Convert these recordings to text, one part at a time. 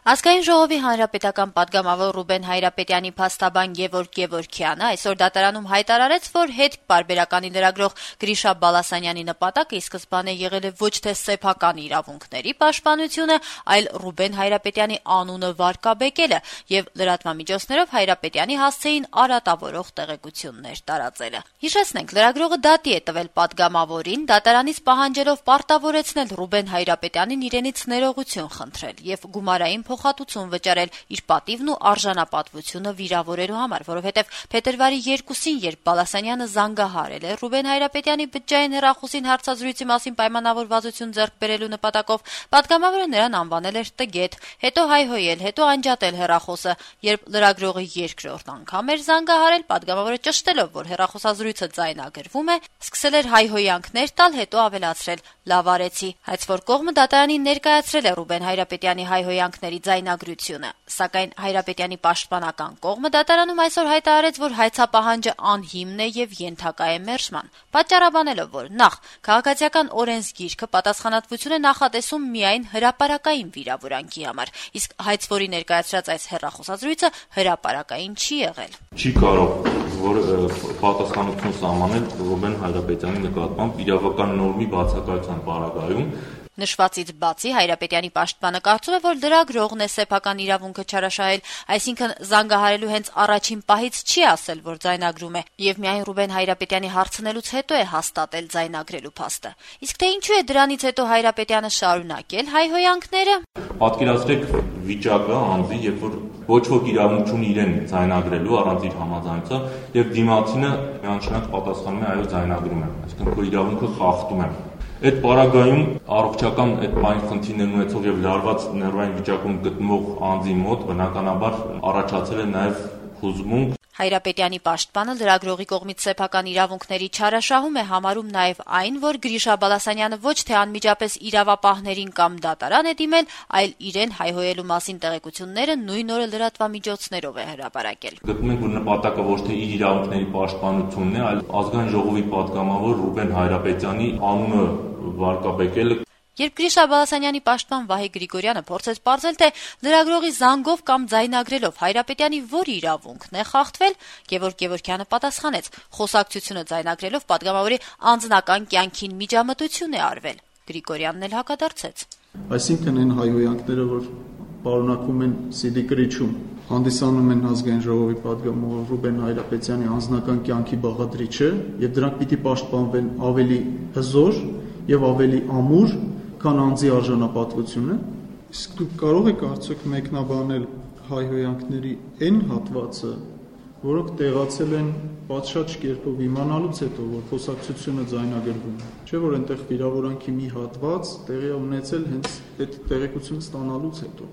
Ազգային ժողովի հանրապետական պատգամավոր Ռուբեն Հայրապետյանի փաստաբան Գևորգ Գևորգյանը այսօր դատարանում հայտարարեց, որ հետ պարբերականի լրագրող Գրիշա Բալասանյանի նպատակը ի սկզբանե եղել է ոչ թե սեփական իրավունքների պաշտպանությունը, այլ Ռուբեն Հայրապետյանի անունը վարկաբեկելը եւ լրատվամիջոցներով Հայրապետյանի հասցեին արատավորող տեղեկություններ տարածելը։ Հիշեցնենք, լրագրողը դատի է տվել պատգամավորին, դատարանից պահանջելով պարտավորեցնել Ռուբեն Հայրապետյանին իրենից ներողություն խնդրել եւ գումարային փոխհատուցում վճարել իր պատիվն ու արժանապատվությունը վիրավորելու համար, որովհետև փետրվարի 2-ին, երբ Բալասանյանը զանգահարել է Ռուբեն Հայրապետյանի բջջային հեռախոսին հարցազրույցի մասին պայմանավորվածություն ձեռք բերելու նպատակով, պատգամավորը նրան անվանել էր տգետ, հետո հայհոյել, հետո անջատել հեռախոսը, երբ լրագրողը երկրորդ անգամ էր զանգահարել, պատգամավորը ճշտելով, որ հեռախոսազրույցը ձայնագրվում է, սկսել էր հայհոյանքներ տալ, հետո ավելացրել. «Լավ արեցի», հայցվոր կողմը դատարանին ներկայացրել է Ռուբեն Հայրապետյանի հայհոյանքների ձայնագրությունը, սակայն Հայրապետյանի պաշտպանական կողմը դատարանում այսօր հայտարարեց, որ հայցապահանջը անհիմն է եւ ենթակա է մերժման, պատճառաբանելով, որ նախ քաղաքացիական օրենսգիրքը պատասխանատվություն է նախատեսում միայն հրապարակային վիրավորանքի համար, իսկ հայցվորի ներկայացրած այս հեռախոսազրույցը հրապարակային չի եղել։ Չի կարող որ պատասխանատվություն սահմանել Ռուբեն Հայրապետյանի նկատմամբ իրավական նորմի բացակայության պարագայում։ Նշվածից բացի Հայրապետյանի պաշտպանը կարծում է, որ լրագրողն է սեփական իրավունքը չարաշահել, այսինքն զանգահարելու հենց առաջին պահից չի ասել, որ ձայնագրում է, եւ միայն Ռուբեն Հայրապետյանի հարցնելուց հետո է հաստատել ձայնագրելու փաստը։ Իսկ թե ինչու է դրանից հետո Հայրապետյանը շարունակել հայհոյանքները։ Պատկերացրեք վիճակը անձի, երբ որ ոչ ոք իրավունք չունի իրեն ձայնագրելու առանց իր համաձայնության, եւ դիմացինը միանշանակ պատասխանում է այո ձայնագրում եմ, այսինքն քո իրավունքը խախտում եմ։ Այդ պարագայում առողջական այդ բանի խնդիրներ ունեցող եւ լարված ներվային վիճակում գտնվող անձի մոտ բնականաբար առաջացել է նաեւ հուզմունք։ Հայրապետյանի պաշտպանը լրագրողի կողմից սեփական իրավունքների չարաշահում է համարում նաեւ այն, որ Գրիշա Բալասանյանը ոչ թե անմիջապես իրավապահներին կամ դատարան է դիմել, այլ իրեն հայհոյելու մասին տեղեկությունները նույն օրը լրատվամիջոցներով է հրապարակել։ Գտնում ենք, որ նպատակը ոչ թե իր իրավունքների պաշտպանությունն է, այլ ազգային ժողովի պատգամավոր Ռուբեն Հայրապետյանի անունը վարկաբեկելը։ Երբ Գրիշա Բալասանյանի պաշտպան Վահե Գրիգորյանը փորձեց պարզել, թե լրագրողի զանգով կամ ձայնագրելով Հայրապետյանի որ իրավունքն է խախտվել, Գևորգ Գևորգյանը պատասխանեց. խոսակցությունը ձայնագրելով պատգամավորի անձնական կյանքին միջամտություն է արվել։ Գրիգորյանն էլ հակադարձեց. Այսինքն այն հայհոյանքները, որ պարունակվում են CD կրիչում, հանդիսանում են ազգային ժողովի պատգամավոր Ռուբեն Հայրապետյանի անձնական կյանքի բաղադրիչը, եւ դրանք պիտի պաշտպանվեն ավելի հզոր եւ ավելի ամուր, քան անձի արժանապատվությունը։ Իսկ դուք կարող եք արդյոք մեկնաբանել հայհոյանքների այն հատվածը, որոնք տեղացել են պատշաճ կերպով իմանալուց հետո, որ խոսակցությունը ձայնագրվում է։ Չէ՞ որ այնտեղ վիրավորանքի մի հատված տեղի է ունեցել հենց այդ տեղեկությունը ստանալուց հետո։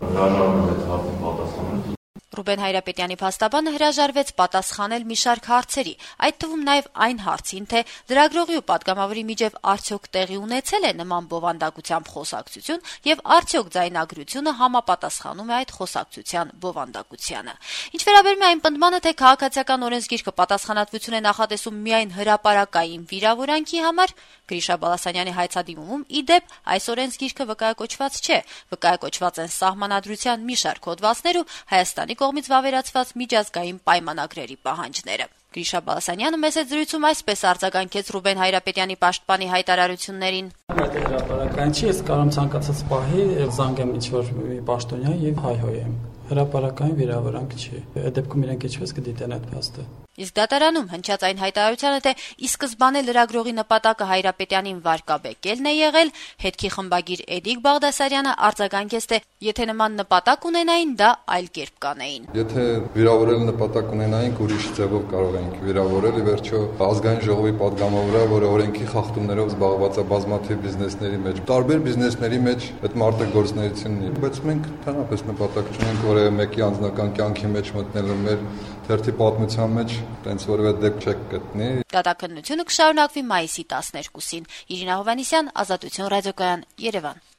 Ռուբեն Հայրապետյանի փաստաբանը հրաժարվեց պատասխանել մի շարք հարցերի, այդ թվում նաև այն հարցին, թե լրագրողի ու պատգամավորի միջև արդյոք տեղի ունեցել է նման բովանդակությամբ խոսակցություն եւ արդյոք ձայնագրությունը համապատասխանում է այդ խոսակցության բովանդակությանը։ Ինչ վերաբերում է այն պնդմանը, թե քաղաքացիական օրենսգիրքը պատասխանատվություն է նախատեսում միայն հրապարակային վիրավորանքի համար, Գրիշա Բալասանյանի հայցադիմումում ի դեպ այս օրենսգիրքը վկայակոչված չէ, վկայակոչված են սահմանադրության մի շարք հոդվածներ ու Հայաստանի կողմից վավերացված միջազգային պայմանագրերի պահանջները։ Գրիշա Բալասանյանը մեծ զրույցում այսպես արձագանքեց Ռուբեն Հայրապետյանի պաշտպանի հայտարարություններին։ Այդ հրապարակային չի, ես կարող եմ ցանկացած պահի զանգեմ ինչ-որ մի պաշտոնյա եւ հայհոյեմ։ Հրապարակային վիրավորանք չի։ Այդ դեպքում իրենք ինչպես կդիտեն այդ փաստը։ Իսկ դատարանում հնչած այն հայտարարությանը, թե ի սկզբանե լրագրողի նպատակը Հայրապետյանին վարկաբեկելն է եղել, հետքի խմբագիր Էդիկ Բաղդասարյանը արձագանքեց, թե եթե նման նպատակ ունենային, դա այլ կերպ կանեին։ Եթե վիրավորել նպատակ ունենայինք, ուրիշ ձևով կարող էինք վիրավորել, ի վերջո ազգային ժողովի պատգամավորը, որը օրենքի խախտումներով զբաղված է բազմաթիվ բիզնեսների մեջ, տարբեր բիզնեսների մեջ այդ մարտագործունեությունն է, բայց մենք ընդհանրապես նպատակ չունենք որևէ մեկի անձնական կյանքի մեջ մտնելու մեր թերթի պատմության մեջ տենց որևէ դեպք չեք գտնի։ Դատաքննությունը կշարունակվի մայիսի 12-ին։ Իրինա Հովհաննիսյան, Ազատություն ռադիոկայան, Երևան։